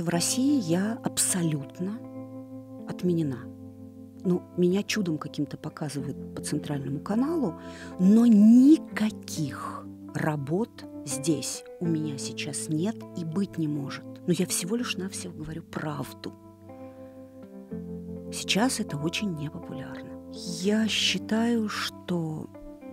В России я абсолютно отменена. Ну, меня чудом каким-то показывают по центральному каналу, но никаких работ здесь у меня сейчас нет и быть не может. Но я всего лишь навсего говорю правду. Сейчас это очень непопулярно. Я считаю, что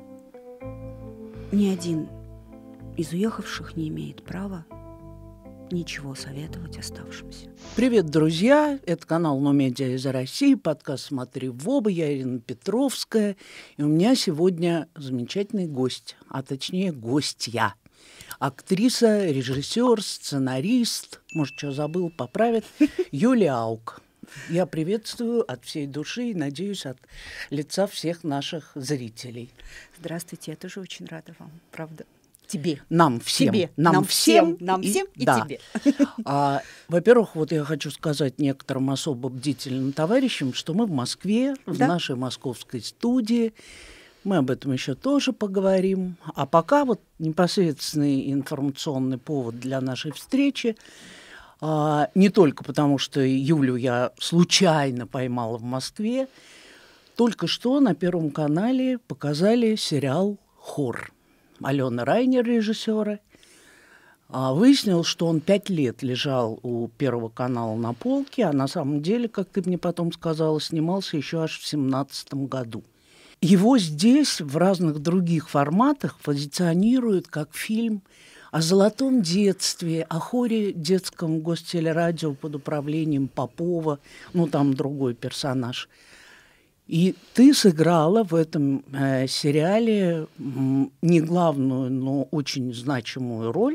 ни один из уехавших не имеет права ничего советовать оставшимся. Привет, друзья! Это канал «Но Медиа из России», подкаст «Смотри в оба». Я Ирина Петровская, и у меня сегодня замечательный гость, а точнее гостья. Актриса, режиссер, сценарист, может, что забыл, поправит, Юлия Аук. Я приветствую от всей души и, надеюсь, от лица всех наших зрителей. Здравствуйте, я тоже очень рада вам, правда. Тебе. Нам всем. Тебе. Нам всем и да. тебе. Во-первых, вот я хочу сказать некоторым особо бдительным товарищам, что мы в Москве, в нашей московской студии. Мы об этом еще тоже поговорим. А пока вот непосредственный информационный повод для нашей встречи. Не только потому, что Юлю я случайно поймала в Москве. Только что на Первом канале показали сериал «Хор». Алена Райнер, режиссера, выяснил, что он 5 лет лежал у Первого канала на полке, а на самом деле, как ты мне потом сказала, снимался еще аж в 2017 году. Его здесь в разных других форматах позиционируют как фильм о золотом детстве, о хоре детском гостелерадио под управлением Попова, ну там другой персонаж. И ты сыграла в этом сериале не главную, но очень значимую роль.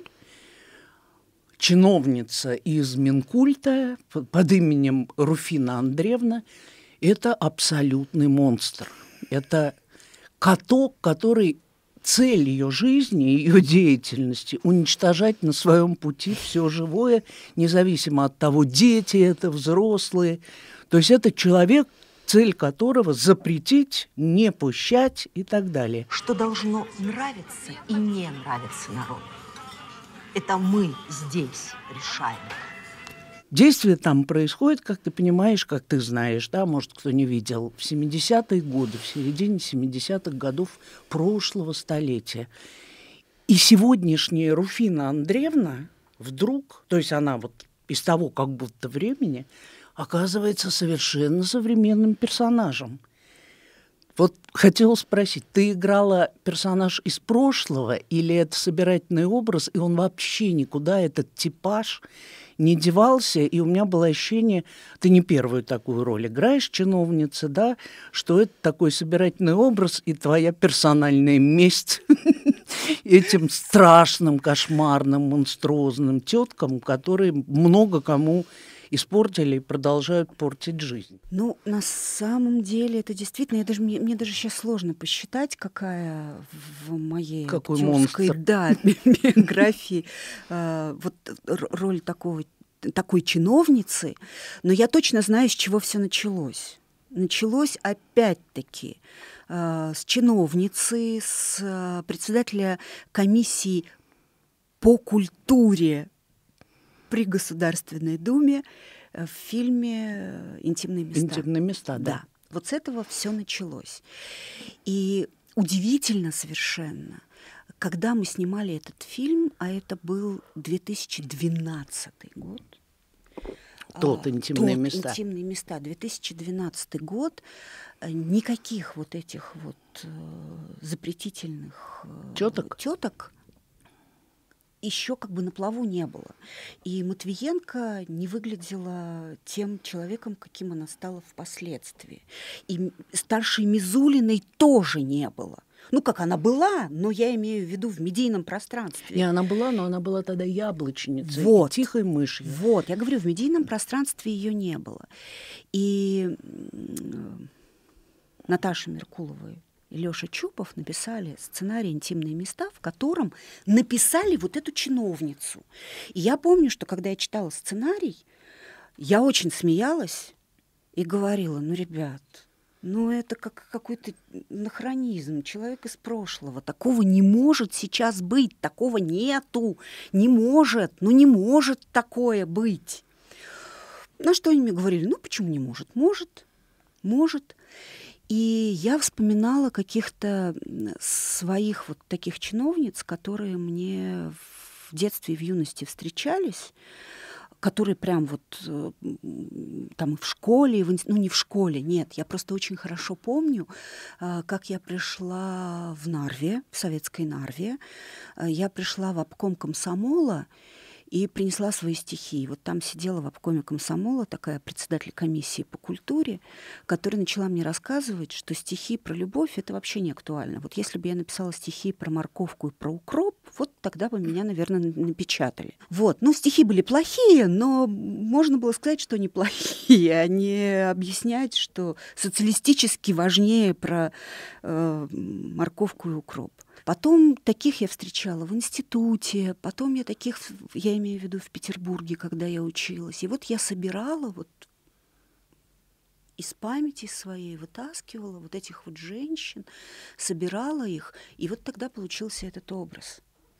Чиновница из Минкульта под именем Руфина Андреевна – это абсолютный монстр. Это каток, который цель ее жизни, ее деятельности – уничтожать на своем пути все живое, независимо от того, дети это, взрослые. То есть это человек, цель которого запретить, не пущать и так далее. Что должно нравиться и не нравиться народу, это мы здесь решаем. Действие там происходит, как ты понимаешь, как ты знаешь, да, может, кто не видел, в 70-е годы, в середине 70-х годов прошлого столетия. И сегодняшняя Руфина Андреевна вдруг, то есть она вот из того как будто времени, оказывается совершенно современным персонажем. Вот хотела спросить, ты играла персонаж из прошлого или это собирательный образ, и он вообще никуда, этот типаж, не девался, и у меня было ощущение, ты не первую такую роль играешь, чиновница, да, что это такой собирательный образ и твоя персональная месть этим страшным, кошмарным, монструозным теткам, которые много кому испортили и продолжают портить жизнь. Ну, на самом деле, это действительно, мне даже сейчас сложно посчитать, какая в моей актерской биографии вот роль такой чиновницы, но я точно знаю, с чего все началось. Началось опять-таки с чиновницы, с председателя комиссии по культуре при Государственной Думе в фильме «Интимные места». «Интимные места», да. Вот с этого все началось. И удивительно совершенно, когда мы снимали этот фильм, а это был 2012 год. Тот «Интимные места». «Интимные места», 2012 год. Никаких вот этих вот запретительных теток еще как бы на плаву не было. И Матвиенко не выглядела тем человеком, каким она стала впоследствии. И старшей Мизулиной тоже не было. Ну, как она была, но я имею в виду в медийном пространстве. И она была, но она была тогда яблочницей, вот, и тихой мышью. Вот, я говорю, в медийном пространстве ее не было. И Наташа Меркулова и Лёша Чупов написали сценарий «Интимные места», в котором написали вот эту чиновницу. И я помню, что когда я читала сценарий, я очень смеялась и говорила, ну, ребят, ну, это как какой-то анахронизм, человек из прошлого. Такого не может сейчас быть, такого нету, не может, ну, не может такое быть. На что они мне говорили: ну, почему не может? Может, может. И я вспоминала каких-то своих вот таких чиновниц, которые мне в детстве и в юности встречались, которые прям вот там и в школе, ну не в школе, нет, я просто очень хорошо помню, как я пришла в Нарве, в советской Нарве, я пришла в обком комсомола и принесла свои стихи. Вот там сидела в обкоме комсомола такая председатель комиссии по культуре, которая начала мне рассказывать, что стихи про любовь — это вообще не актуально. Вот если бы я написала стихи про морковку и про укроп, вот тогда бы меня, наверное, напечатали. Вот. Ну, стихи были плохие, но можно было сказать, что они плохие, а не объяснять, что социалистически важнее про морковку и укроп. Потом таких я встречала в институте, потом я таких, я имею в виду в Петербурге, когда я училась. И вот я собирала вот из памяти своей, вытаскивала вот этих вот женщин, собирала их, и вот тогда получился этот образ.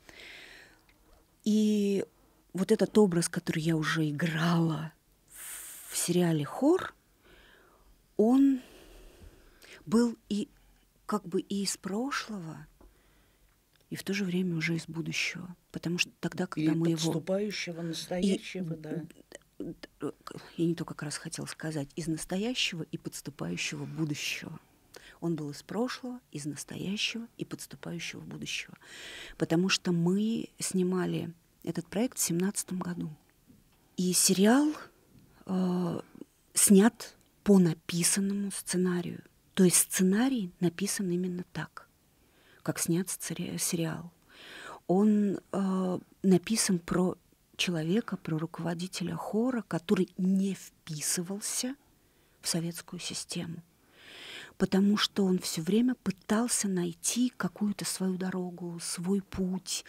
И вот этот образ, который я уже играла в сериале «Хор», он был и как бы и из прошлого, и в то же время уже из будущего. Потому что тогда, когда и мы его... подступающего, настоящего, да. Я не то как раз хотела сказать, из настоящего и подступающего будущего. Он был из прошлого, из настоящего и подступающего будущего. Потому что мы снимали этот проект в 2017 году. И сериал снят по написанному сценарию. То есть сценарий написан именно так, как снят сериал. Он написан про человека, про руководителя хора, который не вписывался в советскую систему, потому что он все время пытался найти какую-то свою дорогу, свой путь,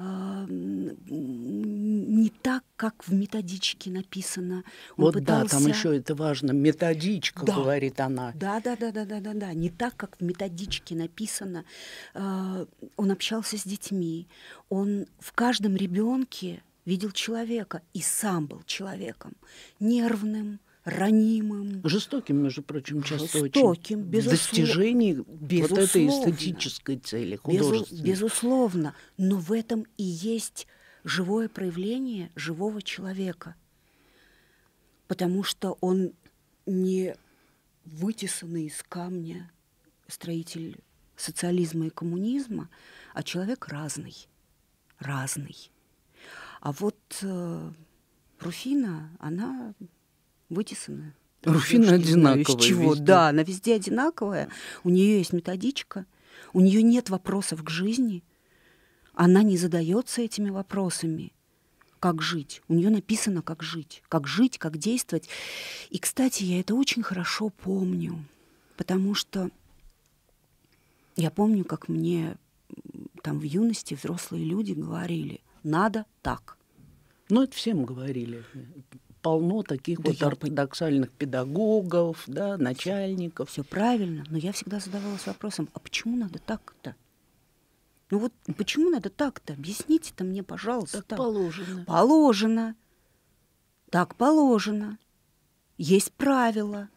не так, как в методичке написано. Он вот пытался... да, там еще это важно, методичка, да, говорит она. Да, не так, как в методичке написано. Он общался с детьми, он в каждом ребенке видел человека и сам был человеком, нервным, ранимым. Жестоким, между прочим, часто жестоким, очень. В достижении вот этой эстетической цели, художественной. Безусловно. Но в этом и есть живое проявление живого человека. Потому что он не вытесанный из камня строитель социализма и коммунизма, а человек разный. Разный. А вот Руфина, она вытесанная. Руфина одинаковая. Из чего? Везде. Да, она везде одинаковая. У нее есть методичка, у нее нет вопросов к жизни. Она не задается этими вопросами. Как жить? У нее написано, как жить, как действовать. И, кстати, я это очень хорошо помню, потому что я помню, как мне там в юности взрослые люди говорили: надо так. Ну, это всем говорили. Полно таких вот ортодоксальных педагогов, да, начальников. Все правильно, но я всегда задавалась вопросом: а почему надо так-то? Ну вот почему надо так-то? Объясните-то мне, пожалуйста. Так положено. Положено. Так положено. Есть правила.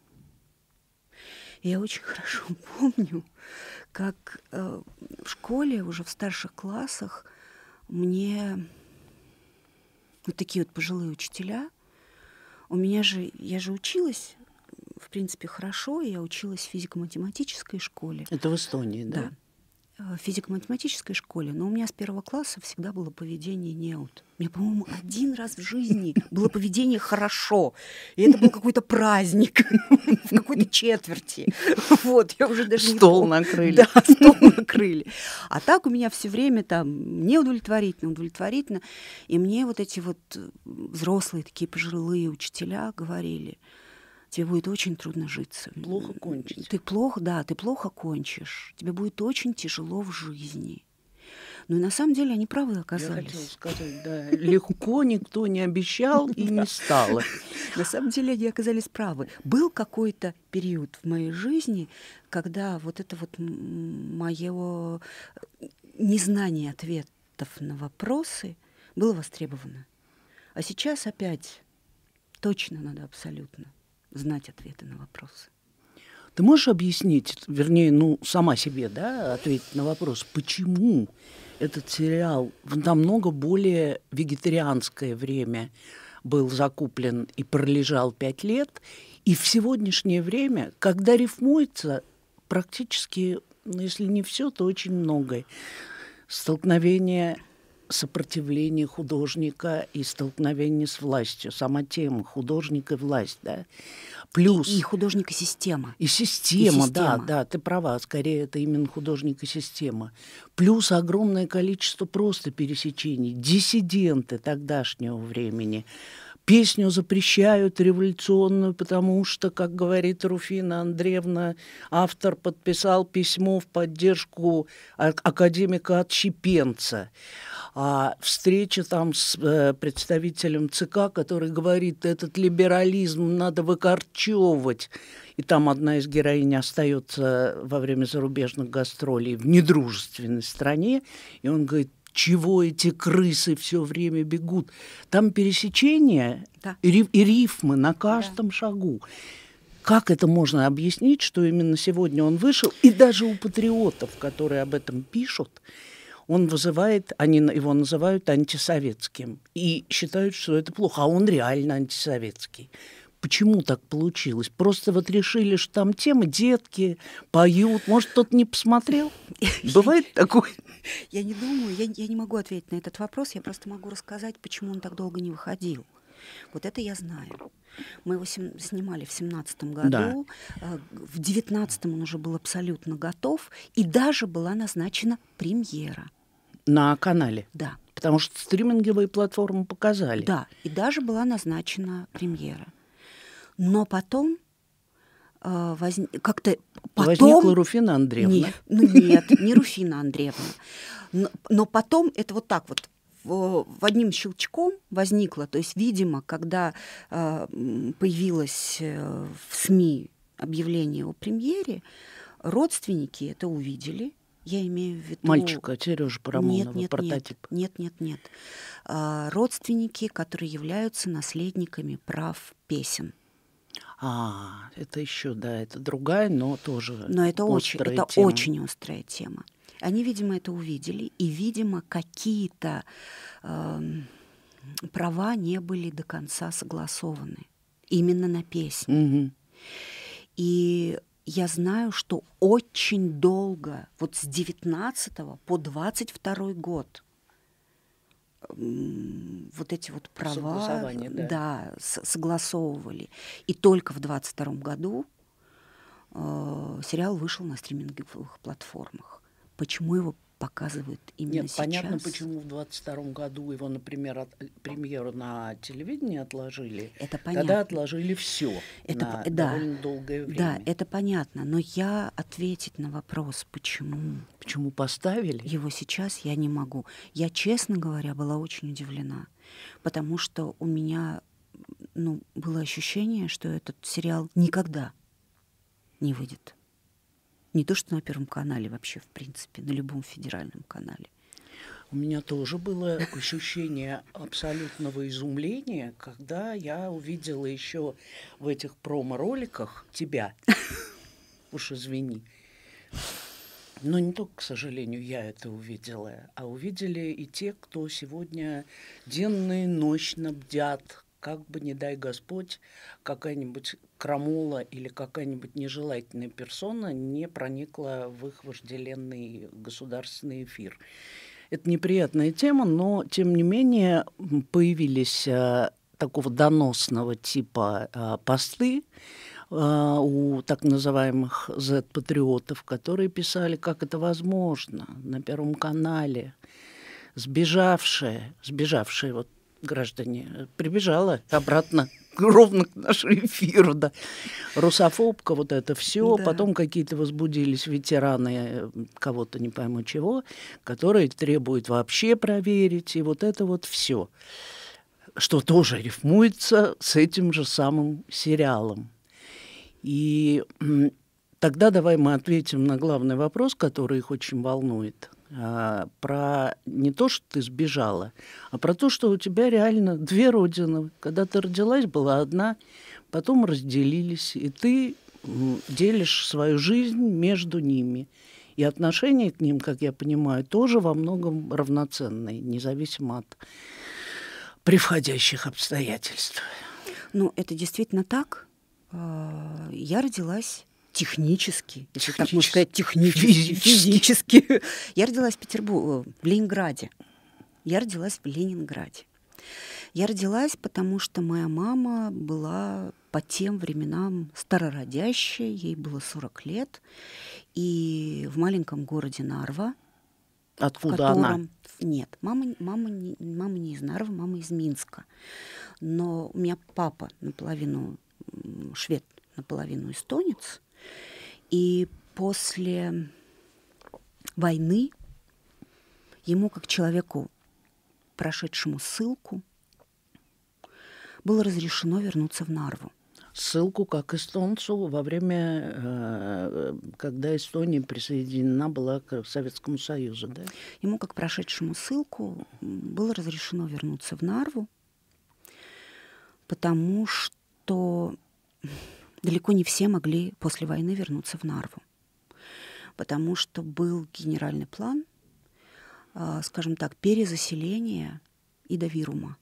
Я очень хорошо помню, как в школе, уже в старших классах, мне вот такие вот пожилые учителя, я же училась, в принципе, хорошо, я училась в физико-математической школе. Это в Эстонии, да? Да. В физико-математической школе, но у меня с первого класса всегда было поведение неуд. У меня, по-моему, один раз в жизни было поведение хорошо. И это был какой-то праздник в какой-то четверти. Вот, я уже даже стол накрыли. Да, стол накрыли. А так у меня все время там неудовлетворительно. И мне вот эти вот взрослые такие пожилые учителя говорили: тебе будет очень трудно житься. Плохо кончить. Ты плохо кончишь. Тебе будет очень тяжело в жизни. Ну и на самом деле они правы оказались. Я хотела сказать, да, легко никто не обещал и не стало. На самом деле они оказались правы. Был какой-то период в моей жизни, когда вот это вот мое незнание ответов на вопросы было востребовано. А сейчас опять Точно надо абсолютно знать ответы на вопросы. Ты можешь объяснить, вернее, сама себе, да, ответить на вопрос, почему этот сериал в намного более вегетарианское время был закуплен и пролежал 5 лет, и в сегодняшнее время, когда рифмуется практически, если не все, то очень многое. Столкновение, сопротивление художника и столкновение с властью. Сама тема художник и власть, да. Плюс... И художник и система. И система, да, ты права. Скорее, это именно художник и система. Плюс огромное количество просто пересечений. Диссиденты тогдашнего времени. Песню запрещают революционную, потому что, как говорит Руфина Андреевна, автор подписал письмо в поддержку академика Отщепенца. А встреча там с представителем ЦК, который говорит, этот либерализм надо выкорчевывать. И там одна из героинь остается во время зарубежных гастролей в недружественной стране, и он говорит, чего эти крысы все время бегут? Там пересечения и рифмы на каждом шагу. Как это можно объяснить, что именно сегодня он вышел? И даже у патриотов, которые об этом пишут, он вызывает, они его называют антисоветским. И считают, что это плохо. А он реально антисоветский. Почему так получилось? Просто вот решили, что там темы, детки поют. Может, кто-то не посмотрел? Бывает такое? Я не думаю, я не могу ответить на этот вопрос. Я просто могу рассказать, почему он так долго не выходил. Вот это я знаю. Мы его снимали в 17-м году. Да. В 19-м он уже был абсолютно готов. И даже была назначена премьера. На канале? Да. Потому что стриминговые платформы показали. Да, и даже была назначена премьера. Но потом как-то возникла Руфина Андреевна. Нет, не Руфина Андреевна. Но потом это вот так вот в одним щелчком возникло. То есть, видимо, когда появилось в СМИ объявление о премьере, родственники это увидели. Я имею в виду... Мальчика Сережи Парамонова, прототип. Нет. Родственники, которые являются наследниками прав песен. Это еще, да, это другая, но тоже но это острая это тема. Очень острая тема. Они, видимо, это увидели, и, видимо, какие-то права не были до конца согласованы именно на песни. Угу. И я знаю, что очень долго, вот с 19 по 22 год, вот эти вот права согласовывали. И только в 22 году сериал вышел на стриминговых платформах. Почему его показывают именно сейчас? Понятно, почему в 22 году его, например, премьеру на телевидении отложили. Это понятно. Тогда отложили все на довольно долгое время. Да, это понятно. Но я ответить на вопрос, почему... Почему поставили? Его сейчас я не могу. Я, честно говоря, была очень удивлена. Потому что у меня было ощущение, что этот сериал никогда не выйдет. Не то, что на Первом канале вообще, в принципе, на любом федеральном канале. У меня тоже было ощущение абсолютного изумления, когда я увидела еще в этих промо-роликах тебя. Уж извини. Но не только, к сожалению, я это увидела, а увидели и те, кто сегодня денно и ночно бдят, как бы, не дай Господь, какая-нибудь крамола или какая-нибудь нежелательная персона не проникла в их вожделенный государственный эфир. Это неприятная тема, но, тем не менее, появились такого доносного типа посты у так называемых Z-патриотов, которые писали, как это возможно на Первом канале. Сбежавшие вот граждане, прибежала обратно ровно к нашему эфиру, да. Русофобка, вот это все. Да. Потом какие-то возбудились ветераны кого-то, не пойму чего, которые требуют вообще проверить, и вот это вот все, что тоже рифмуется с этим же самым сериалом. И тогда давай мы ответим на главный вопрос, который их очень волнует. про не то, что ты сбежала, а про то, что у тебя реально две родины. Когда ты родилась, была одна, потом разделились, и ты делишь свою жизнь между ними. И отношение к ним, как я понимаю, тоже во многом равноценное, независимо от превходящих обстоятельств. Ну, это действительно так. Я родилась технически, если так можно сказать, физически. Я родилась в Петербурге, в Ленинграде. Я родилась в Ленинграде. Я родилась, потому что моя мама была по тем временам старородящая, ей было 40 лет, и в маленьком городе Нарва, откуда она? Нет, мама не из Нарвы, мама из Минска. Но у меня папа наполовину швед, наполовину эстонец. И после войны ему, как человеку, прошедшему ссылку, было разрешено вернуться в Нарву. Ссылку как эстонцу во время, когда Эстония присоединена была к Советскому Союзу, да? Ему, как прошедшему ссылку, было разрешено вернуться в Нарву, потому что далеко не все могли после войны вернуться в Нарву. Потому что был генеральный план, скажем так, перезаселения Ида-Вирума.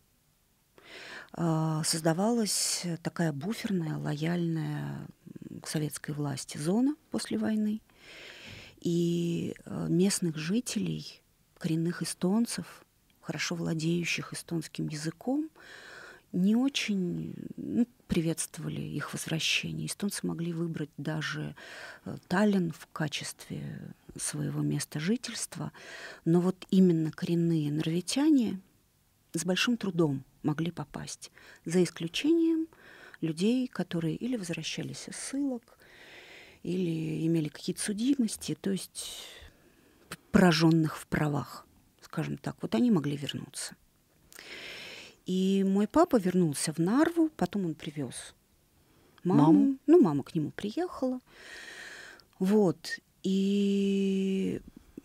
Создавалась такая буферная, лояльная к советской власти зона после войны. И местных жителей, коренных эстонцев, хорошо владеющих эстонским языком, не очень приветствовали их возвращение. Эстонцы могли выбрать даже Таллин в качестве своего места жительства, но вот именно коренные норвитяне с большим трудом могли попасть, за исключением людей, которые или возвращались из ссылок, или имели какие-то судимости, то есть пораженных в правах, скажем так. Вот они могли вернуться. И мой папа вернулся в Нарву, потом он привез маму. Ну, мама к нему приехала. Вот. И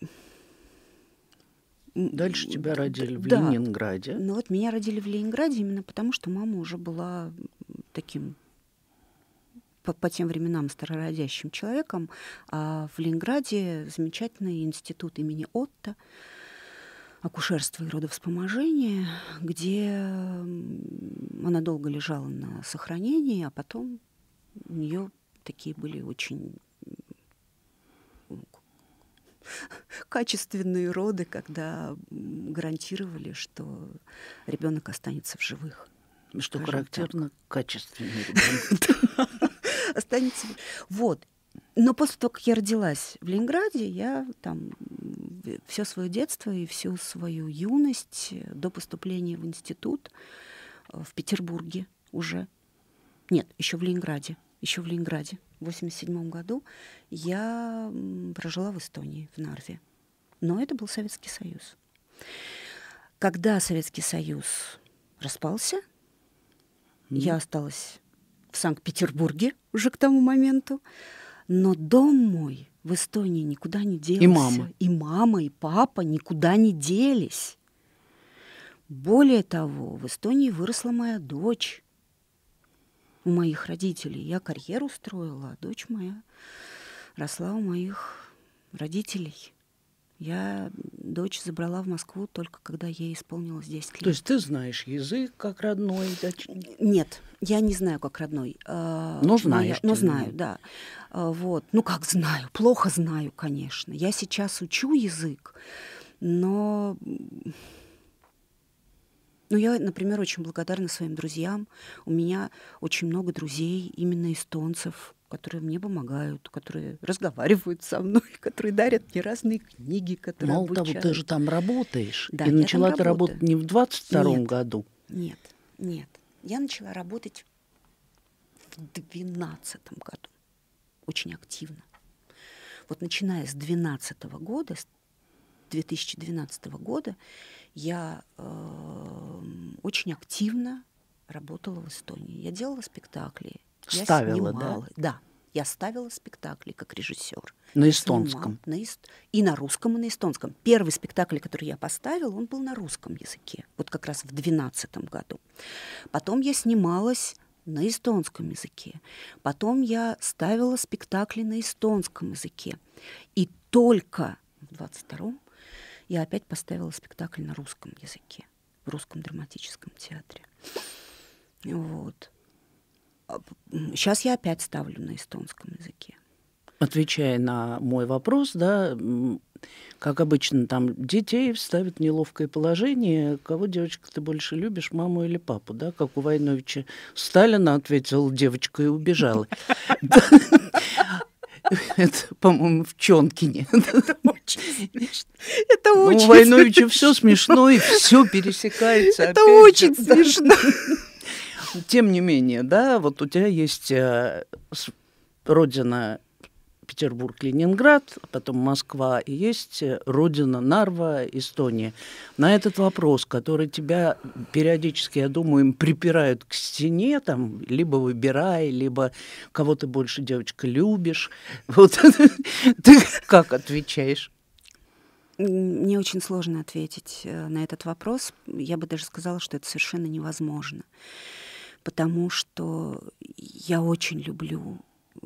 дальше тебя родили в да, Ленинграде. Ну вот меня родили в Ленинграде именно потому, что мама уже была таким по тем временам старородящим человеком. А в Ленинграде замечательный институт имени Отто, акушерства и родовспоможения, где она долго лежала на сохранении, а потом у нее такие были очень качественные роды, когда гарантировали, что ребенок останется в живых. Что характерно, качественный ребенок. Останется. Вот. Но после того, как я родилась в Ленинграде, я там все свое детство и всю свою юность до поступления в институт в Петербурге уже. Нет, еще в Ленинграде. В 1987 году я прожила в Эстонии, в Нарве. Но это был Советский Союз. Когда Советский Союз распался, я осталась в Санкт-Петербурге уже к тому моменту. Но дом мой в Эстонии никуда не делся. И мама, и папа никуда не делись. Более того, в Эстонии выросла моя дочь. У моих родителей. Я карьеру строила, а дочь моя росла у моих родителей. Я дочь забрала в Москву только когда ей исполнилось 10 лет. То есть ты знаешь язык как родной? Нет, я не знаю как родной. Но знаешь. Но знаю, да. Вот. Ну как знаю? Плохо знаю, конечно. Я сейчас учу язык, но я, например, очень благодарна своим друзьям. У меня очень много друзей, именно эстонцев, которые мне помогают, которые разговаривают со мной, которые дарят мне разные книги, которые обучают. Мало того, ты же там работаешь. Да, и начала ты работать не в 22-м году. Нет. Я начала работать в 2012 году. Очень активно. Вот начиная с 2012 года, с 2012 года, я очень активно работала в Эстонии. Я делала спектакли. Ставила, я снимала, да? Я ставила спектакли как режиссер. На эстонском? И на русском, и на эстонском. Первый спектакль, который я поставила, он был на русском языке. Вот как раз в 2012 году. Потом я снималась на эстонском языке. Потом я ставила спектакли на эстонском языке. И только в 22-м я опять поставила спектакль на русском языке, в Русском драматическом театре. Вот. Сейчас я опять ставлю на эстонском языке. Отвечая на мой вопрос, да, как обычно, там детей ставят в неловкое положение. Кого, девочка, ты больше любишь, маму или папу, да? Как у Войновича Сталина ответила девочка и убежала. Это, по-моему, в Чонкине. Это очень смешно. Это очень у Войновича все смешно и все пересекается. Это очень смешно. Тем не менее, да, вот у тебя есть родина Петербург, Ленинград, а потом Москва, и есть родина Нарва, Эстония. На этот вопрос, который тебя периодически, я думаю, им припирают к стене, там, либо выбирай, либо кого ты больше, девочка, любишь. Вот ты как отвечаешь? Мне очень сложно ответить на этот вопрос. Я бы даже сказала, что это совершенно невозможно. Потому что я очень люблю...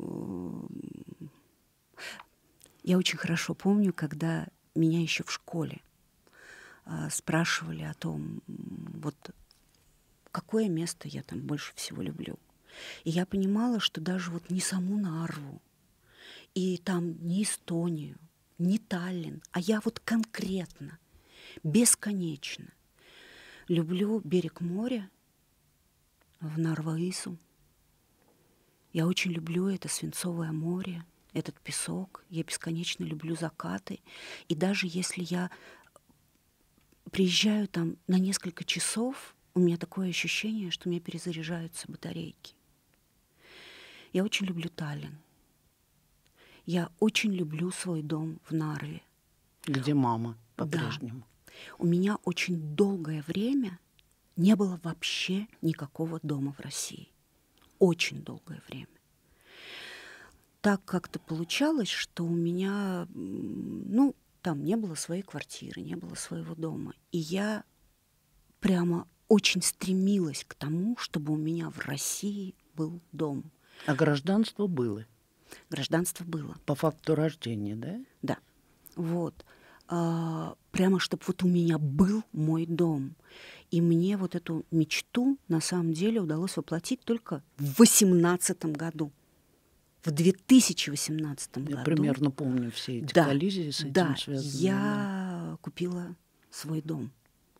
Я очень хорошо помню, когда меня еще в школе спрашивали о том, вот какое место я там больше всего люблю. И я понимала, что даже вот не саму Нарву, и там не Эстонию, не Таллин, а я вот конкретно, бесконечно люблю берег моря в Нарва-Ису. Я очень люблю это свинцовое море, этот песок. Я бесконечно люблю закаты. И даже если я приезжаю там на несколько часов, у меня такое ощущение, что у меня перезаряжаются батарейки. Я очень люблю Таллин. Я очень люблю свой дом в Нарве. Где мама по-прежнему. Да. У меня очень долгое время не было вообще никакого дома в России. Очень долгое время. Так как-то получалось, что у меня, там не было своей квартиры, не было своего дома. И я прямо очень стремилась к тому, чтобы у меня в России был дом. А гражданство было? Гражданство было. По факту рождения, да? Да. Вот. Прямо, чтобы вот у меня был мой дом. И мне вот эту мечту на самом деле удалось воплотить только в 2018 году. В 2018 году. Я примерно помню все эти коллизии с этим связаны. Я купила свой дом.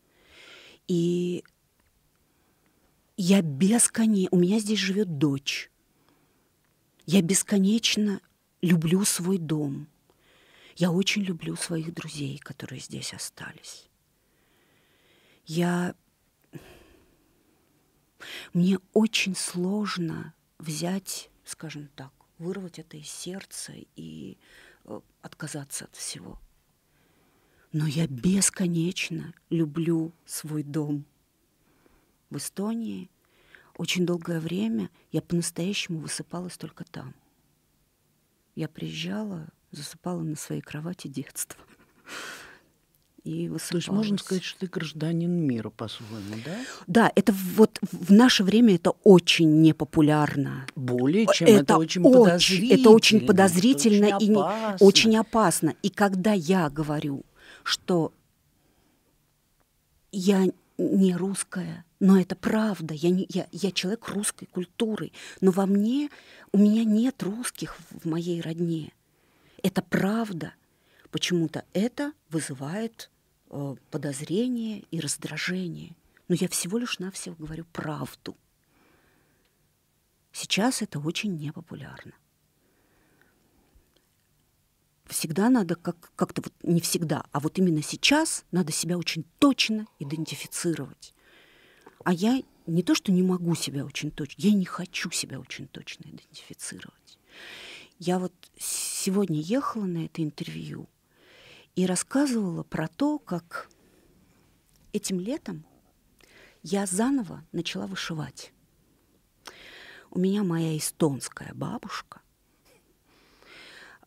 И я у меня здесь живет дочь. Я бесконечно люблю свой дом. Я очень люблю своих друзей, которые здесь остались. Мне очень сложно взять, скажем так, вырвать это из сердца и отказаться от всего. Но я бесконечно люблю свой дом. В Эстонии очень долгое время я по-настоящему высыпалась только там. Я приезжала, засыпала на своей кровати детства. И высыпалась. То есть можно сказать, что ты гражданин мира по-своему, да? Да, это вот в наше время это очень непопулярно. Более чем, это очень подозрительно. Это очень подозрительно это очень и опасно. очень опасно. И когда я говорю, что я не русская, но это правда, я человек русской культуры, но у меня нет русских в моей родне. Это правда. Почему-то это вызывает подозрение и раздражение. Но я всего лишь навсего говорю правду. Сейчас это очень непопулярно. Всегда надо как-то вот не всегда, а вот именно сейчас надо себя очень точно идентифицировать. А я не то, что не могу себя очень точно, я не хочу себя очень точно идентифицировать. Я вот сегодня ехала на это интервью и рассказывала про то, как этим летом я заново начала вышивать. У меня моя эстонская бабушка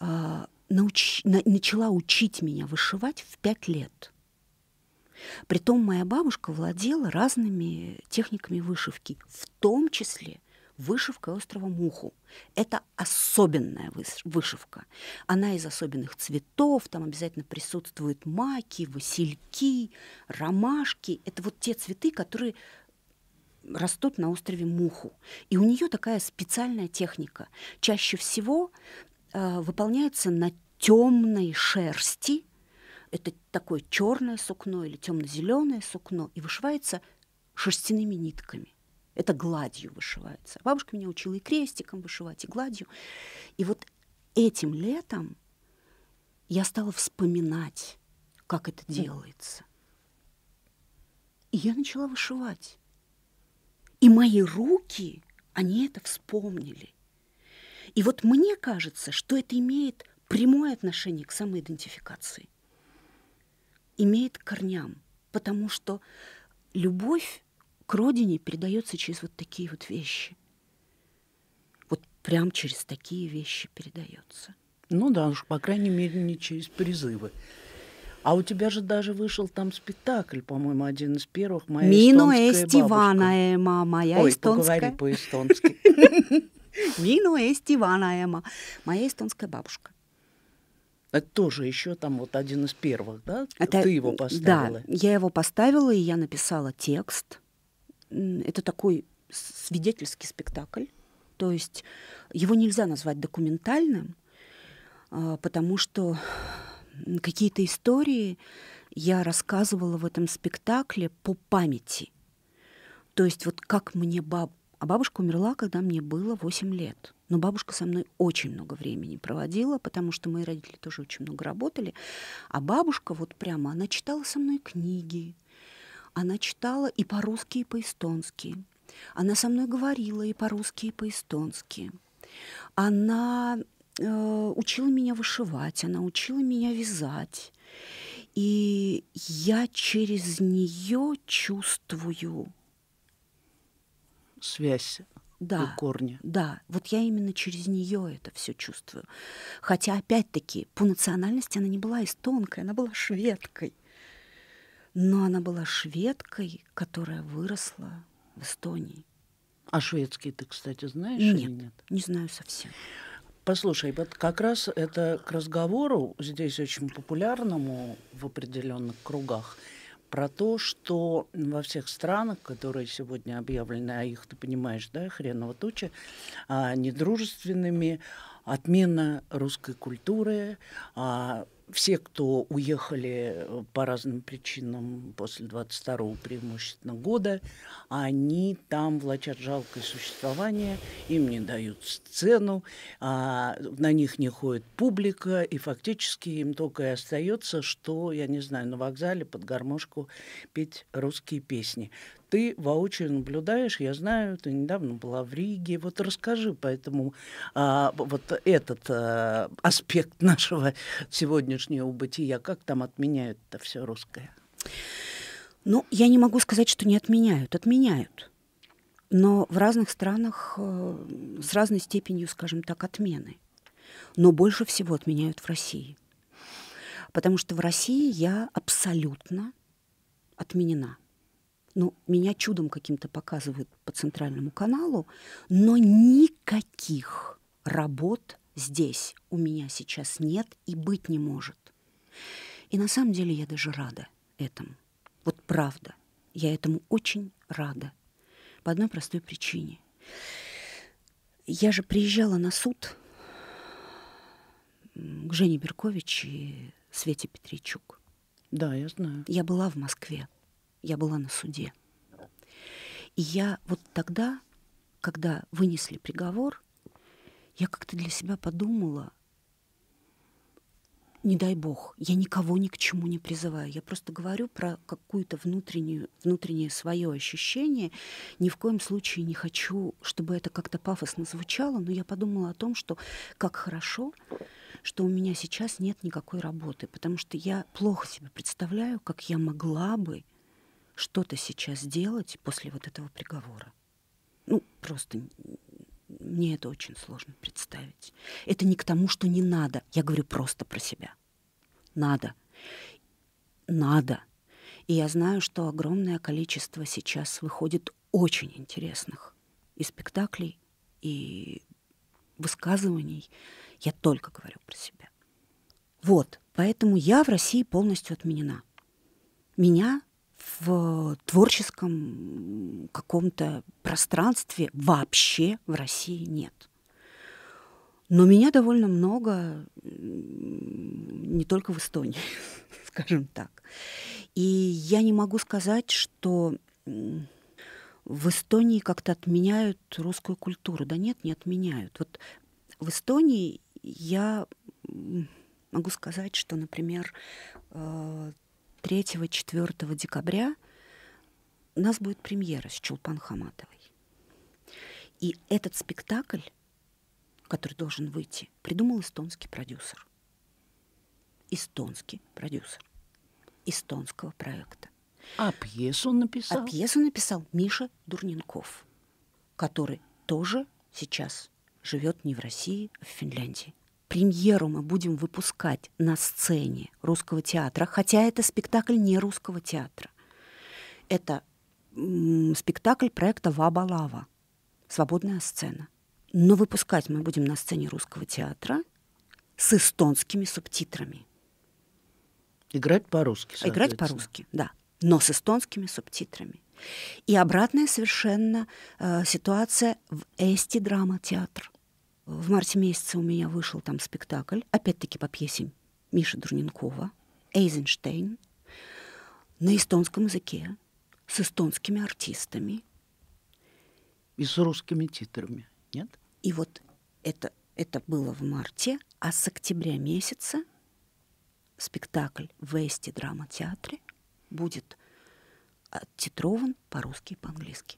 начала учить меня вышивать в 5 лет. Притом моя бабушка владела разными техниками вышивки, в том числе вышивкой острова Муху. Это особенная вышивка. Она из особенных цветов, там обязательно присутствуют маки, васильки, ромашки. Это вот те цветы, которые растут на острове Муху. И у нее такая специальная техника. Чаще всего выполняется на темной шерсти. Это такое черное сукно или темно-зеленое сукно, и вышивается шерстяными нитками. Это гладью вышивается. Бабушка меня учила и крестиком вышивать, и гладью. И вот этим летом я стала вспоминать, как это делается. И я начала вышивать. И мои руки, они это вспомнили. И вот мне кажется, что это имеет прямое отношение к самоидентификации. Имеет к корням, потому что любовь к родине передается через вот такие вот вещи. Вот прям через такие вещи передается. Ну да, уж по крайней мере не через призывы. А у тебя же даже вышел там спектакль, по-моему, один из первых, «Моя эстонская бабушка». Моя эстонская. Поговори по-эстонски. Мину эстиванаема, моя эстонская бабушка. Это тоже еще там вот один из первых, да? Ты его поставила? Да, я его поставила, и я написала текст. Это такой свидетельский спектакль. То есть его нельзя назвать документальным, потому что какие-то истории я рассказывала в этом спектакле по памяти. То есть вот как мне А бабушка умерла, когда мне было 8 лет. Но бабушка со мной очень много времени проводила, потому что мои родители тоже очень много работали. А бабушка вот прямо, она читала со мной книги. Она читала и по-русски, и по-эстонски. Она со мной говорила и по-русски, и по-эстонски. Она учила меня вышивать, она учила меня вязать. И я через нее чувствую связь и корни. Да, вот я именно через нее это все чувствую. Хотя, опять-таки, по национальности она не была эстонкой, она была шведкой. Но она была шведкой, которая выросла в Эстонии. А шведский ты, кстати, знаешь или нет? Не знаю совсем. Послушай, вот как раз это к разговору, здесь очень популярному в определенных кругах, про то, что во всех странах, которые сегодня объявлены, а их, ты понимаешь, да, хреново туча, недружественными, отмена русской культуры, все, кто уехали по разным причинам после 22-го преимущественно года, они там влачат жалкое существование, им не дают сцену, на них не ходит публика, и фактически им только и остается, что, я не знаю, на вокзале под гармошку петь русские песни. Ты воочию наблюдаешь, я знаю, ты недавно была в Риге. Вот расскажи поэтому вот этот аспект нашего сегодняшнего бытия, как там отменяют это все русское? Ну, я не могу сказать, что не отменяют. Отменяют. Но в разных странах с разной степенью, скажем так, отмены. Но больше всего отменяют в России. Потому что в России я абсолютно отменена. Ну, меня чудом каким-то показывают по центральному каналу, но никаких работ здесь у меня сейчас нет и быть не может. И на самом деле я даже рада этому. Вот правда, я этому очень рада. По одной простой причине. Я же приезжала на суд к Жене Беркович и Свете Петричук. Да, я знаю. Я была в Москве. Я была на суде. И я вот тогда, когда вынесли приговор, я как-то для себя подумала, не дай бог, я никого ни к чему не призываю. Я просто говорю про какое-то внутреннее свое ощущение. Ни в коем случае не хочу, чтобы это как-то пафосно звучало, но я подумала о том, что как хорошо, что у меня сейчас нет никакой работы, потому что я плохо себе представляю, как я могла бы что-то сейчас делать после вот этого приговора. Ну, просто мне это очень сложно представить. Это не к тому, что не надо. Я говорю просто про себя. Надо. Надо. И я знаю, что огромное количество сейчас выходит очень интересных и спектаклей, и высказываний. Я только говорю про себя. Вот. Поэтому я в России полностью отменена. Меня в творческом каком-то пространстве вообще в России нет. Но меня довольно много не только в Эстонии, скажем так. И я не могу сказать, что в Эстонии как-то отменяют русскую культуру. Да нет, не отменяют. Вот в Эстонии я могу сказать, что, например, 3-4 декабря у нас будет премьера с Чулпан Хаматовой. И этот спектакль, который должен выйти, придумал эстонский продюсер. Эстонский продюсер эстонского проекта. А пьесу написал? А пьесу написал Миша Дурненков, который тоже сейчас живет не в России, а в Финляндии. Премьеру мы будем выпускать на сцене Русского театра, хотя это спектакль не Русского театра. Это спектакль проекта «Ваба-Лава» «Свободная сцена». Но выпускать мы будем на сцене Русского театра с эстонскими субтитрами. Играть по-русски, Играть по-русски, да, но с эстонскими субтитрами. И обратная совершенно ситуация в Eesti Драма-театр. В марте месяце у меня вышел там спектакль, опять-таки по пьесе Миши Дурненкова, «Эйзенштейн», на эстонском языке, с эстонскими артистами. И с русскими титрами, нет? И вот это было в марте, а с октября месяца спектакль в Eesti Драма-театре будет оттитрован по-русски и по-английски.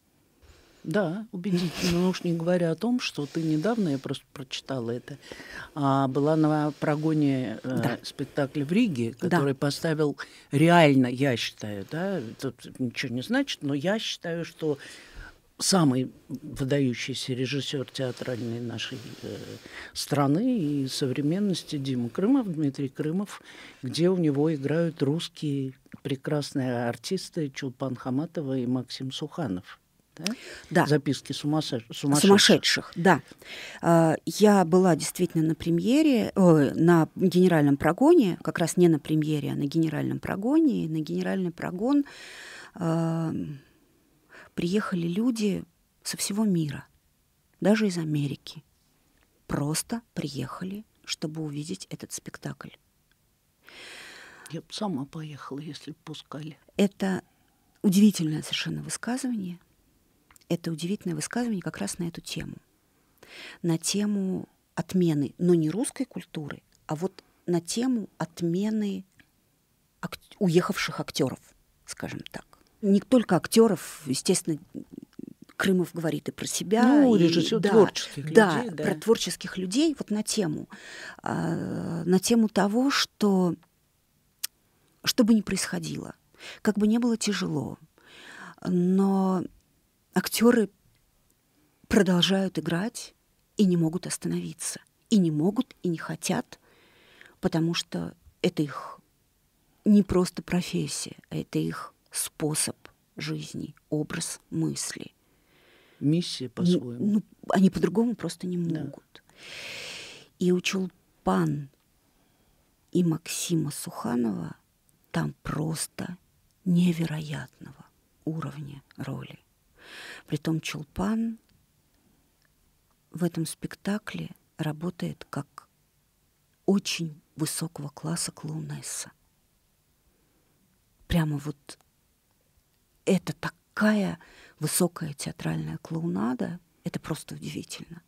Да, убедительно. Ну уж не говоря о том, что ты недавно, я просто прочитала это, была на прогоне спектакля в Риге, который поставил реально, я считаю, да, тут ничего не значит, но я считаю, что самый выдающийся режиссер театральной нашей страны и современности Дима Крымов, Дмитрий Крымов, где у него играют русские прекрасные артисты Чулпан Хаматова и Максим Суханов. Да? Записки сумасшедших. Да. Я была действительно на премьере, на генеральном прогоне, как раз не на премьере, а на генеральном прогоне. И на генеральный прогон приехали люди со всего мира, даже из Америки. Просто приехали, чтобы увидеть этот спектакль. Я бы сама поехала, если бы пускали. Это удивительное совершенно высказывание. Это удивительное высказывание как раз на эту тему. На тему отмены, но не русской культуры, а вот на тему отмены уехавших актеров, скажем так. Не только актеров, естественно, Крымов говорит и про себя. Ну, режиссер творческих людей. Да, про творческих людей, вот на тему того, что бы ни происходило, как бы не было тяжело, но актеры продолжают играть и не могут остановиться. И не могут, и не хотят, потому что это их не просто профессия, а это их способ жизни, образ мысли. Миссия по-своему. Они по-другому просто не могут. Да. И у Чулпан и Максима Суханова там просто невероятного уровня роли. Притом Чулпан в этом спектакле работает как очень высокого класса клоунесса. Прямо вот это такая высокая театральная клоунада, это просто удивительно.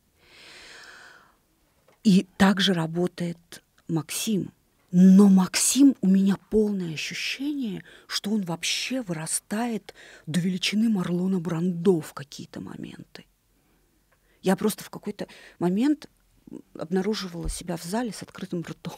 И также работает Максим. Но Максим, у меня полное ощущение, что он вообще вырастает до величины Марлона Брандо в какие-то моменты. Я просто в какой-то момент обнаруживала себя в зале с открытым ртом.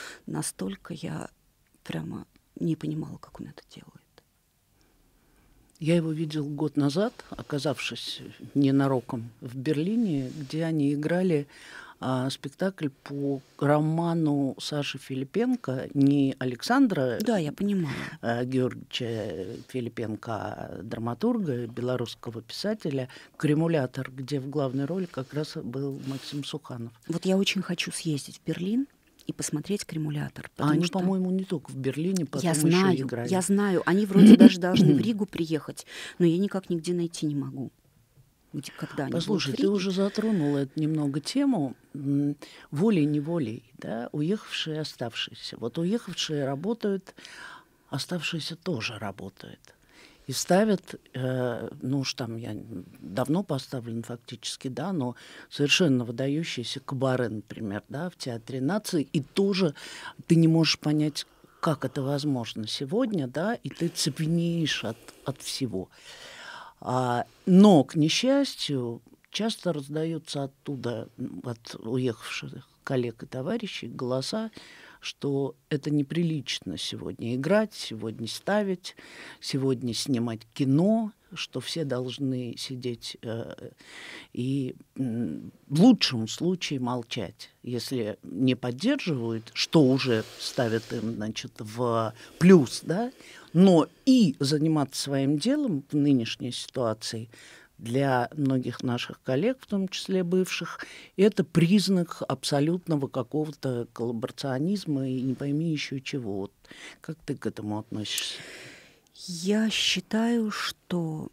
Настолько я прямо не понимала, как он это делает. Я его видел год назад, оказавшись ненароком в Берлине, где они играли спектакль по роману Саши Филипенко, не Александра, Да, я понимаю. Георгиевича Филипенко, а драматурга, белорусского писателя, «Кремулятор», где в главной роли как раз был Максим Суханов. Вот я очень хочу съездить в Берлин и посмотреть «Кремулятор». А они, что... по-моему, не только в Берлине, потом еще играли. Я знаю. Они вроде даже должны в Ригу приехать, но я никак нигде найти не могу. Когда Послушай, ты уже затронула эту немного тему волей-неволей, да, уехавшие и оставшиеся. Вот уехавшие работают, оставшиеся тоже работают. И ставят, ну уж там я давно поставлен фактически, да, но совершенно выдающиеся кабаре, например, да, в Театре нации, и тоже ты не можешь понять, как это возможно сегодня, да, и ты цепенеешь от всего. Но, к несчастью, часто раздаются оттуда, от уехавших коллег и товарищей, голоса, что это неприлично сегодня играть, сегодня ставить, сегодня снимать кино, что все должны сидеть и в лучшем случае молчать. Если не поддерживают, что уже ставят им, значит, в плюс, да, но и заниматься своим делом в нынешней ситуации для многих наших коллег, в том числе бывших, это признак абсолютного какого-то коллаборационизма и не пойми еще чего. Вот как ты к этому относишься? Я считаю, что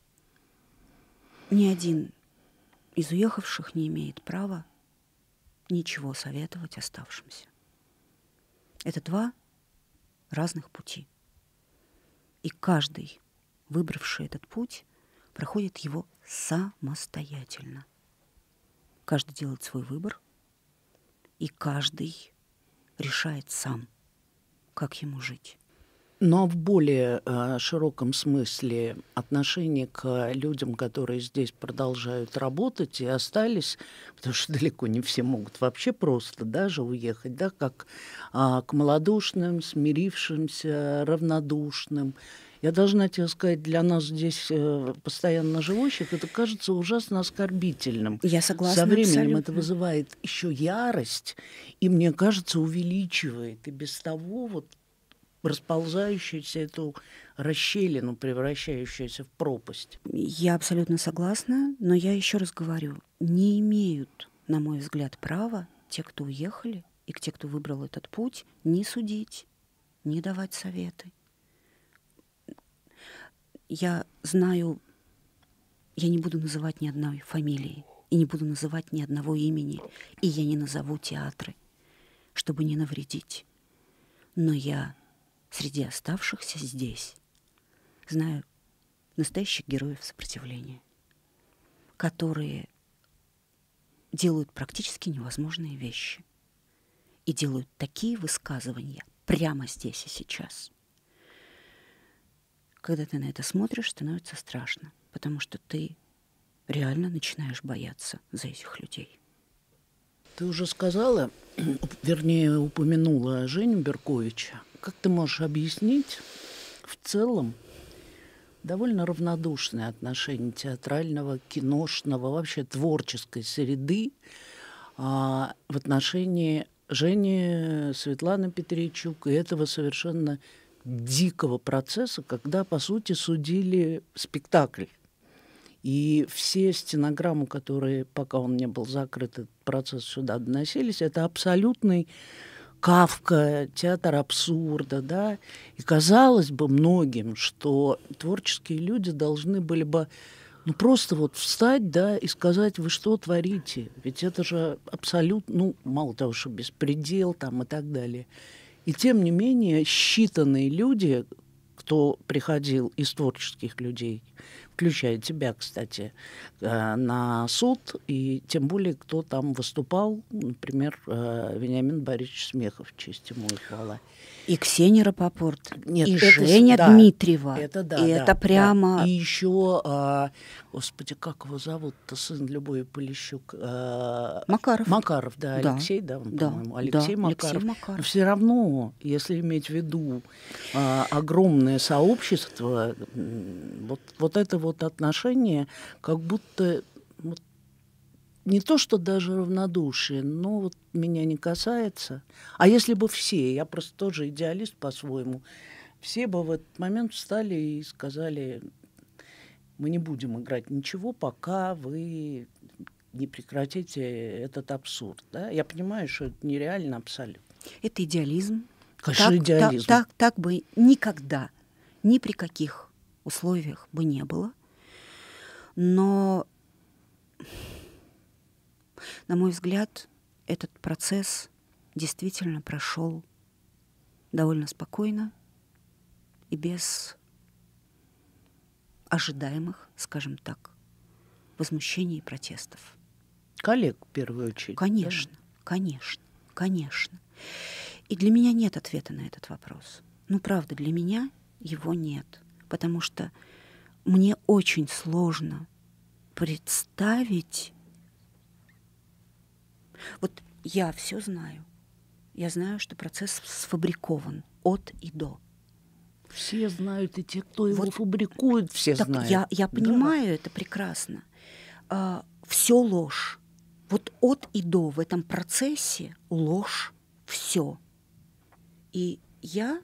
ни один из уехавших не имеет права ничего советовать оставшимся. Это два разных пути. И каждый, выбравший этот путь, проходит его самостоятельно. Каждый делает свой выбор, и каждый решает сам, как ему жить. Но в более широком смысле отношение к людям, которые здесь продолжают работать и остались, потому что далеко не все могут вообще просто даже уехать, да, как к малодушным, смирившимся, равнодушным. Я должна тебе сказать, для нас здесь постоянно живущих это кажется ужасно оскорбительным. Я согласна. Со временем абсолютно. Это вызывает еще ярость, и, мне кажется, увеличивает и без того вот расползающуюся эту расщелину, превращающуюся в пропасть. Я абсолютно согласна, но я еще раз говорю, не имеют, на мой взгляд, права те, кто уехали, и те, кто выбрал этот путь, не судить, не давать советы. Я знаю, я не буду называть ни одной фамилии, и не буду называть ни одного имени, и я не назову театры, чтобы не навредить. Но я среди оставшихся здесь знаю настоящих героев сопротивления, которые делают практически невозможные вещи и делают такие высказывания прямо здесь и сейчас. Когда ты на это смотришь, становится страшно, потому что ты реально начинаешь бояться за этих людей. Ты уже сказала, вернее, упомянула Женю Берковича. Как ты можешь объяснить в целом довольно равнодушное отношение театрального, киношного, вообще творческой среды в отношении Жени Светланы Петричук и этого совершенно дикого процесса, когда, по сути, судили спектакль. И все стенограммы, которые, пока он не был закрыт, этот процесс сюда доносились, это абсолютный Кафка, театр абсурда, да. И казалось бы многим, что творческие люди должны были бы просто вот встать, да, и сказать, вы что творите? Ведь это же абсолютно, мало того, что беспредел там и так далее. И тем не менее, считанные люди, кто приходил из творческих людей в включая тебя, кстати, на суд, и тем более, кто там выступал, например, Вениамин Борисович Смехов, честь ему и хвала. И Ксения Рапопорт, Нет, и это, Женя да, Дмитриева. Это да, и да, это прямо... Да. И еще, господи, как его зовут-то, сын Любови Полищук? Макаров. Макаров, да, Да. Алексей, да, он, Да. по-моему, Алексей Да. Макаров. Алексей Макаров. Но все равно, если иметь в виду огромное сообщество, вот это вот отношение, как будто... Не то, что даже равнодушие, но вот меня не касается. А если бы все, я просто тоже идеалист по-своему, все бы в этот момент встали и сказали, мы не будем играть ничего, пока вы не прекратите этот абсурд. Да? Я понимаю, что это нереально абсолютно. Это идеализм. Конечно, идеализм. Так бы никогда, ни при каких условиях бы не было. Но... На мой взгляд, этот процесс действительно прошел довольно спокойно и без ожидаемых, скажем так, возмущений и протестов. Коллег, в первую очередь. Конечно, да? Конечно, конечно. И для меня нет ответа на этот вопрос. Ну, правда, для меня его нет. Потому что мне очень сложно представить... Вот я все знаю. Я знаю, что процесс сфабрикован от и до. Все знают, и те, кто его фабрикует, все так знают. Я понимаю это прекрасно. Все ложь. Вот от и до в этом процессе ложь, все. И я...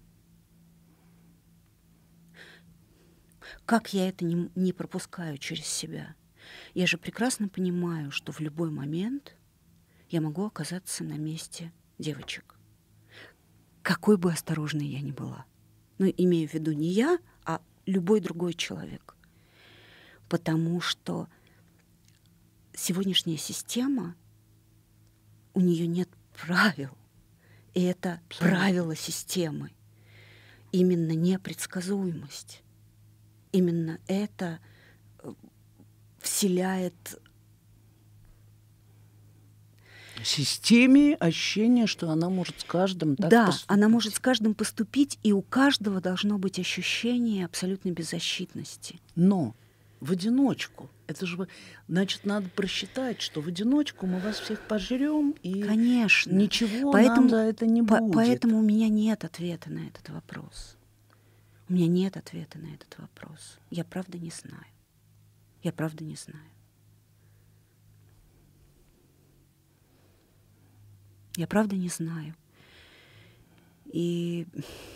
Как я это не пропускаю через себя? Я же прекрасно понимаю, что в любой момент я могу оказаться на месте девочек. Какой бы осторожной я ни была. Ну, имею в виду не я, а любой другой человек. Потому что сегодняшняя система, у нее нет правил. И это правило системы. Именно непредсказуемость. Именно это вселяет... системе ощущение, что она может с каждым так поступить. Да, она может с каждым поступить, и у каждого должно быть ощущение абсолютной беззащитности. Но в одиночку. Это же, значит, надо просчитать, что в одиночку мы вас всех пожрем, и конечно. Ничего нам за это не будет. Поэтому у меня нет ответа на этот вопрос. У меня нет ответа на этот вопрос. Я правда не знаю. Я правда не знаю. Я правда не знаю. И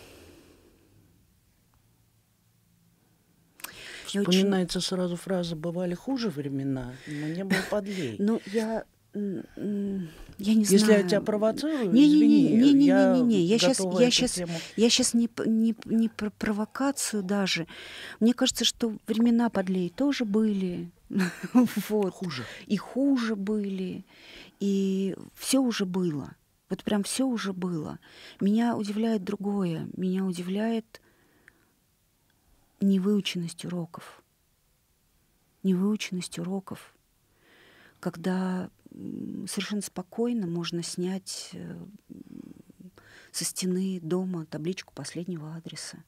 вспоминается сразу фраза «бывали хуже времена, но не было подлей». Ну, я не знаю. Если я тебя провоцирую, извини, я сейчас не про провокацию даже. Мне кажется, что времена подлей тоже были. Вот. Хуже. И хуже были. И все уже было. Вот прям все уже было. Меня удивляет другое. Меня удивляет невыученность уроков. Невыученность уроков. Когда совершенно спокойно можно снять со стены дома табличку последнего адреса.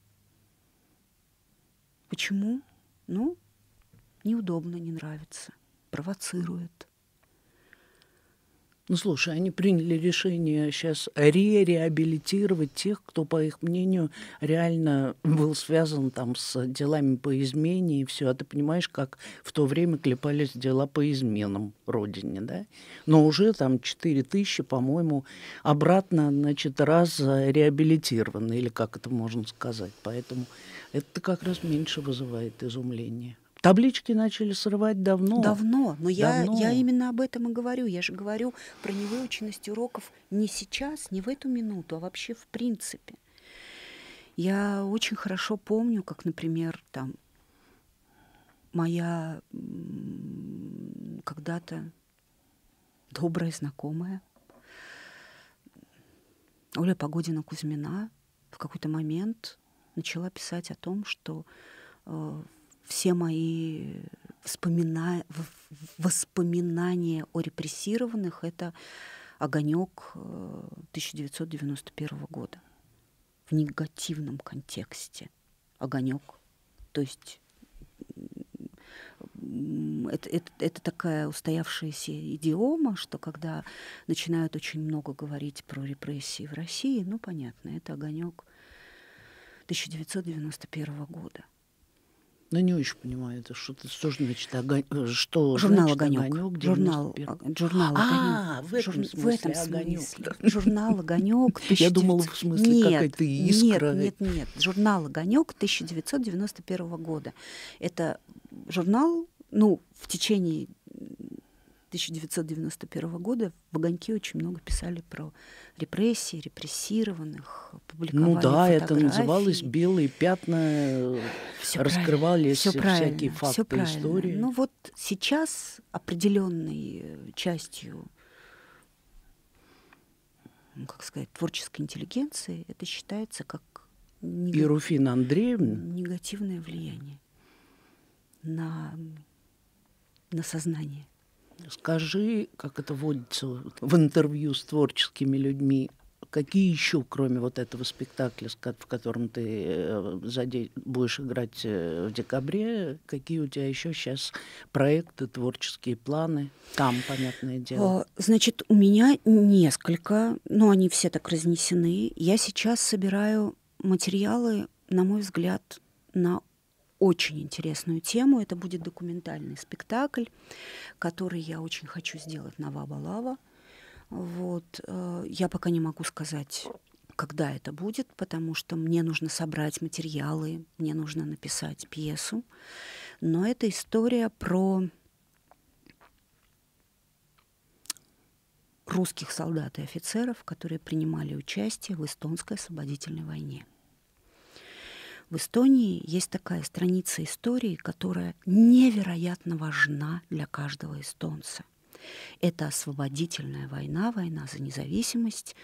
Почему? Ну, неудобно, не нравится, провоцирует. Ну, слушай, они приняли решение сейчас реабилитировать тех, кто, по их мнению, реально был связан там с делами по измене и все. А ты понимаешь, как в то время клепались дела по изменам родине, да? Но уже там 4000, по-моему, обратно, значит, раз реабилитированы, или как это можно сказать. Поэтому это как раз меньше вызывает изумления. Таблички начали срывать давно. Давно, но я именно об этом и говорю. Я же говорю про невыученность уроков не сейчас, не в эту минуту, а вообще в принципе. Я очень хорошо помню, как, например, там моя когда-то добрая знакомая Оля Погодина-Кузьмина в какой-то момент начала писать о том, что все мои воспоминания о репрессированных — это огонек 1991 года. В негативном контексте огонек. То есть это такая устоявшаяся идиома, что когда начинают очень много говорить про репрессии в России, ну, понятно, это огонек 1991 года. Ну, не очень понимаю, это что значит что журнал значит «Огонек». Журнал «Огонек». В этом смысле «Огонек». Журнал «Огонек». Я думала, в смысле какая-то искра. Нет. Журнал «Огонек» 1991 года. Это журнал, ну, в течение 1991 года в «Огоньке» очень много писали про репрессии, репрессированных, публиковали фотографии. Это называлось «Белые пятна», раскрывались всякие факты истории. Ну вот сейчас определенной частью, как сказать, творческой интеллигенции это считается как И Руфина Андреевна негативное влияние на сознание. Скажи, как это водится в интервью с творческими людьми, какие еще, кроме вот этого спектакля, в котором ты будешь играть в декабре, какие у тебя еще сейчас проекты, творческие планы? Там, понятное дело. Значит, у меня несколько, но они все так разнесены. Я сейчас собираю материалы, на мой взгляд, на очень интересную тему. Это будет документальный спектакль, который я очень хочу сделать на Ваба-Лава. Вот. Я пока не могу сказать, когда это будет, потому что мне нужно собрать материалы, мне нужно написать пьесу. Но это история про русских солдат и офицеров, которые принимали участие в эстонской освободительной войне. В Эстонии есть такая страница истории, которая невероятно важна для каждого эстонца. Это освободительная война, война за независимость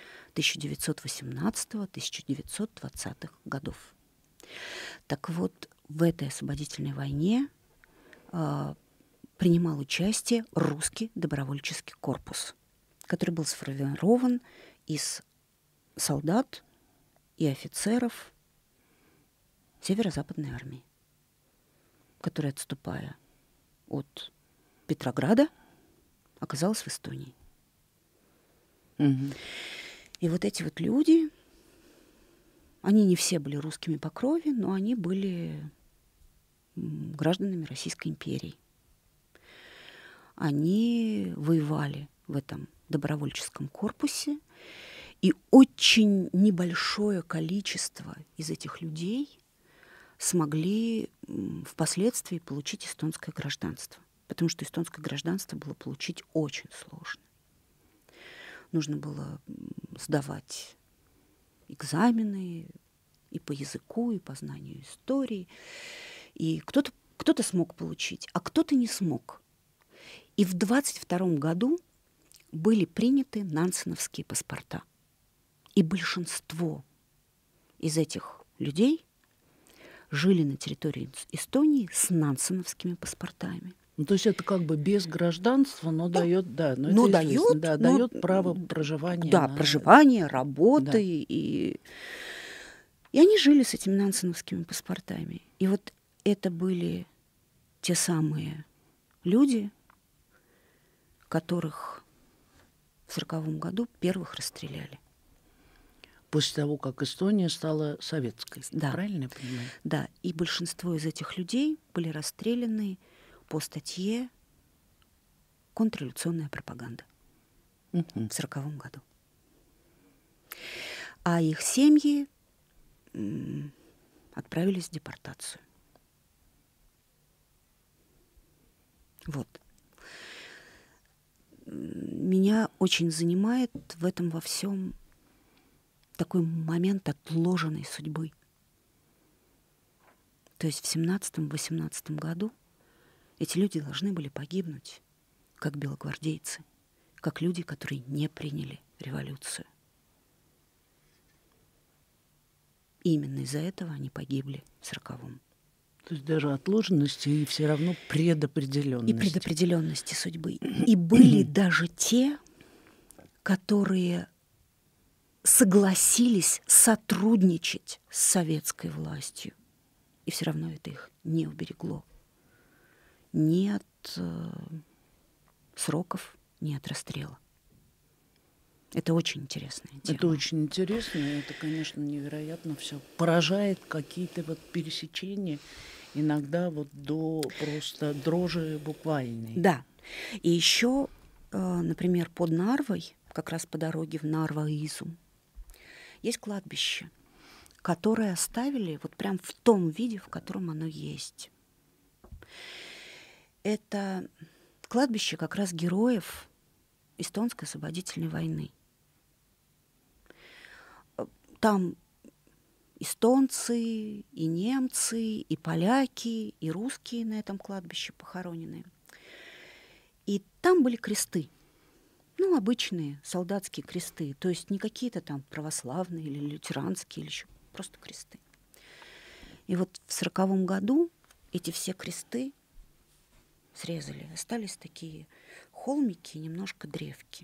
1918-1920 годов. Так вот, в этой освободительной войне принимал участие русский добровольческий корпус, который был сформирован из солдат и офицеров Северо-Западной армии, которая, отступая от Петрограда, оказалась в Эстонии. Угу. И вот эти вот люди, они не все были русскими по крови, но они были гражданами Российской империи. Они воевали в этом добровольческом корпусе, и очень небольшое количество из этих людей смогли впоследствии получить эстонское гражданство, потому что эстонское гражданство было получить очень сложно. Нужно было сдавать экзамены и по языку, и по знанию истории. И кто-то смог получить, а кто-то не смог. И в 1922 году были приняты нансеновские паспорта. И большинство из этих людей жили на территории Эстонии с нансеновскими паспортами. Ну, то есть это как бы без гражданства, но дает, дает право проживания. Да, проживания, работы. Да. И они жили с этими нансеновскими паспортами. И вот это были те самые люди, которых в 1940 году первых расстреляли. После того, как Эстония стала советской, да. Правильно я понимаю? Да, и большинство из этих людей были расстреляны по статье «Контрреволюционная пропаганда» в 1940 году. А их семьи отправились в депортацию. Вот. Меня очень занимает в этом во всем такой момент отложенной судьбы. То есть в 1917-18 году эти люди должны были погибнуть, как белогвардейцы, как люди, которые не приняли революцию. И именно из-за этого они погибли в 1940-м. То есть даже отложенности и все равно предопределенности. И предопределенности судьбы. И были даже те, которые согласились сотрудничать с советской властью. И все равно это их не уберегло. Ни от сроков, ни от расстрела. Это очень интересная тема. Это очень интересно, это, конечно, невероятно все. Поражает какие-то вот пересечения, иногда вот до просто дрожи буквальной. Да. И еще, например, под Нарвой, как раз по дороге в Нарва-Изум, есть кладбище, которое оставили вот прям в том виде, в котором оно есть. Это кладбище как раз героев Эстонской освободительной войны. Там эстонцы, и немцы, и поляки, и русские на этом кладбище похоронены. И там были кресты. Ну, обычные солдатские кресты. То есть не какие-то там православные или лютеранские, или еще просто кресты. И вот в 1940 году эти все кресты срезали. Остались такие холмики и немножко древки.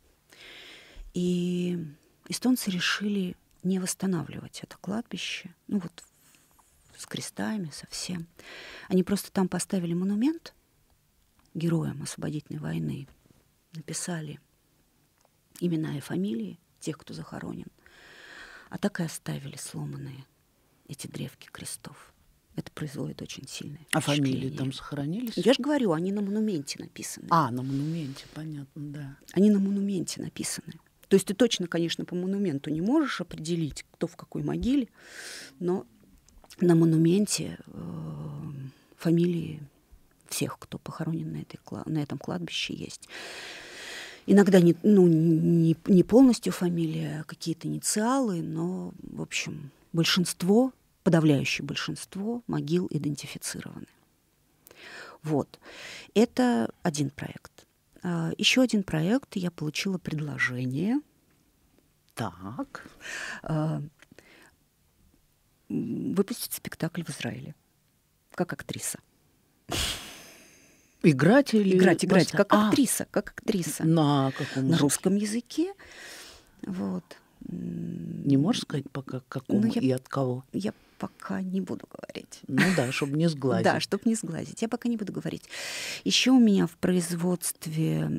И эстонцы решили не восстанавливать это кладбище. Ну вот с крестами, со всем. Они просто там поставили монумент героям освободительной войны. Написали имена и фамилии тех, кто захоронен. А так и оставили сломанные эти древки крестов. Это производит очень сильное впечатление. А фамилии там сохранились? Я же говорю, они на монументе написаны. А, на монументе, понятно, да. Они на монументе написаны. То есть ты точно, конечно, по монументу не можешь определить, кто в какой могиле, но на монументе фамилии всех, кто похоронен на этом кладбище, есть. Иногда не полностью фамилия, а какие-то инициалы, но, в общем, большинство, подавляющее большинство могил идентифицированы. Вот. Это один проект. Еще один проект, я получила предложение. Так. Выпустить спектакль в Израиле как актриса. Играть или... Играть, как актриса, как актриса. На каком языке? На русском языке. Вот. Не можешь сказать пока, какому и от кого? Я пока не буду говорить. Ну да, чтобы не сглазить. Да, чтобы не сглазить. Я пока не буду говорить. Еще у меня в производстве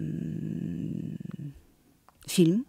фильм.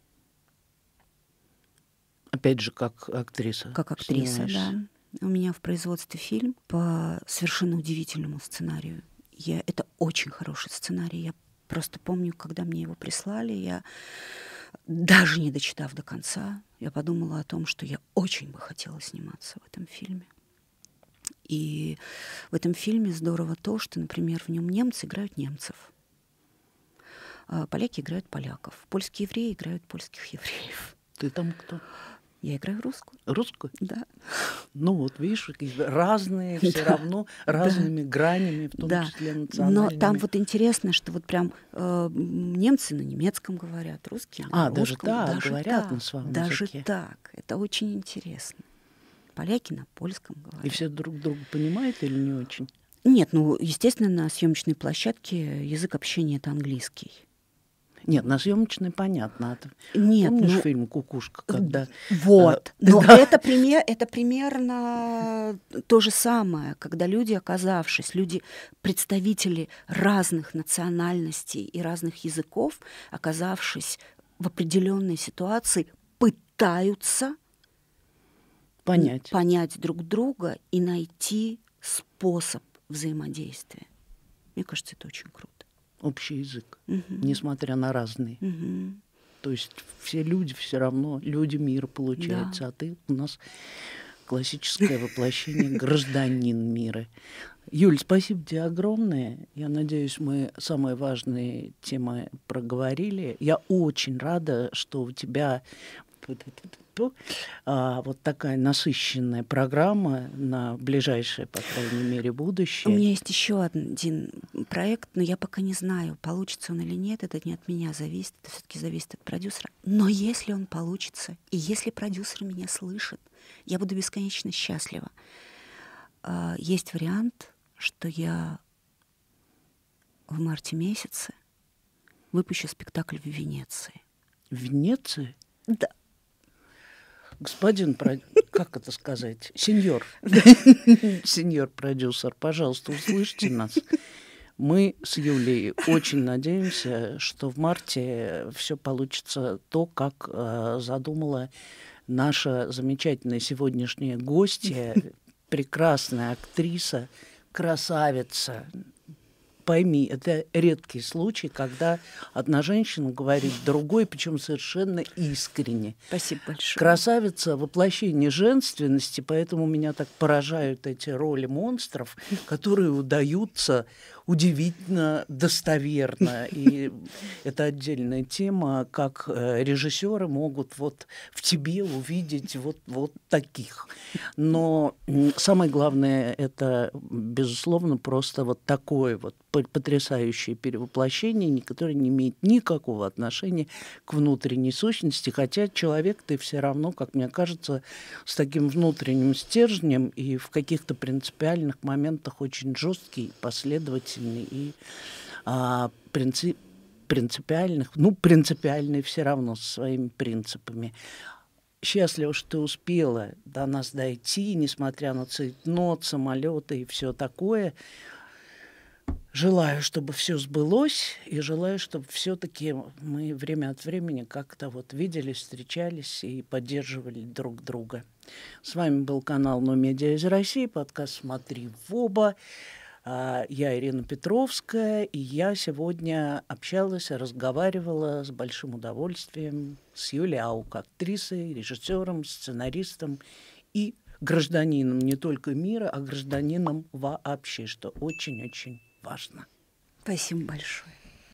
Опять же, как актриса. Как актриса, снимаешься. да. У меня в производстве фильм по совершенно удивительному сценарию. Это очень хороший сценарий. Я просто помню, когда мне его прислали, я, даже не дочитав до конца, я подумала о том, что я очень бы хотела сниматься в этом фильме. И в этом фильме здорово то, что, например, в нем немцы играют немцев, поляки играют поляков, польские евреи играют польских евреев. Ты там кто? Я играю русскую. Русскую? Да. Ну вот, видишь, разные, все равно разными гранями, в том числе национальными. Но там вот интересно, что вот прям немцы на немецком говорят, русские на даже русском. так, говорят на своем даже языке. так. Это очень интересно. Поляки на польском говорят. И все друг друга понимают или не очень? Нет, естественно, на съемочной площадке язык общения — это английский. Нет, на съемочной понятно. Нет, помнишь фильм «Кукушка», когда... Вот. Но это примерно то же самое, когда люди, представители разных национальностей и разных языков, оказавшись в определенной ситуации, пытаются понять друг друга и найти способ взаимодействия. Мне кажется, это очень круто. Общий язык, несмотря на разные. То есть все люди все равно, люди мира, получается. Да. А ты у нас классическое воплощение гражданин мира. Юль, спасибо тебе огромное. Я надеюсь, мы самые важные темы проговорили. Я очень рада, что у тебя вот такая насыщенная программа на ближайшее, по крайней мере, будущее. У меня есть еще один проект, но я пока не знаю, получится он или нет. Это не от меня зависит, это все-таки зависит от продюсера. Но если он получится, и если продюсер меня слышит, я буду бесконечно счастлива. есть вариант, что я в марте месяце выпущу спектакль в Венеции. В Венеции? Да. Господин, как это сказать, сеньор продюсер, пожалуйста, услышьте нас. Мы с Юлей очень надеемся, что в марте все получится то, как задумала наша замечательная сегодняшняя гостья, прекрасная актриса, красавица. Пойми, это редкий случай, когда одна женщина говорит другой, причем совершенно искренне. Спасибо большое. Красавица — воплощение женственности, поэтому меня так поражают эти роли монстров, которые удаются удивительно достоверно. И это отдельная тема, как режиссеры могут вот в тебе увидеть вот таких. Но самое главное — это, безусловно, просто вот такое вот потрясающее перевоплощение, которое не имеет никакого отношения к внутренней сущности, хотя человек ты все равно, как мне кажется, с таким внутренним стержнем и в каких-то принципиальных моментах очень жесткий, последовательный и принципиальный все равно со своими принципами. Счастлива, что ты успела до нас дойти, несмотря на цейтнот, самолеты и все такое. Желаю, чтобы все сбылось, и желаю, чтобы все-таки мы время от времени как-то вот виделись, встречались и поддерживали друг друга. С вами был канал «Но Медиа из России», подкаст «Смотри в оба». Я Ирина Петровская, и я сегодня общалась, разговаривала с большим удовольствием с Юлией Аук, актрисой, режиссером, сценаристом и гражданином не только мира, а гражданином вообще, что очень-очень важно. Спасибо большое.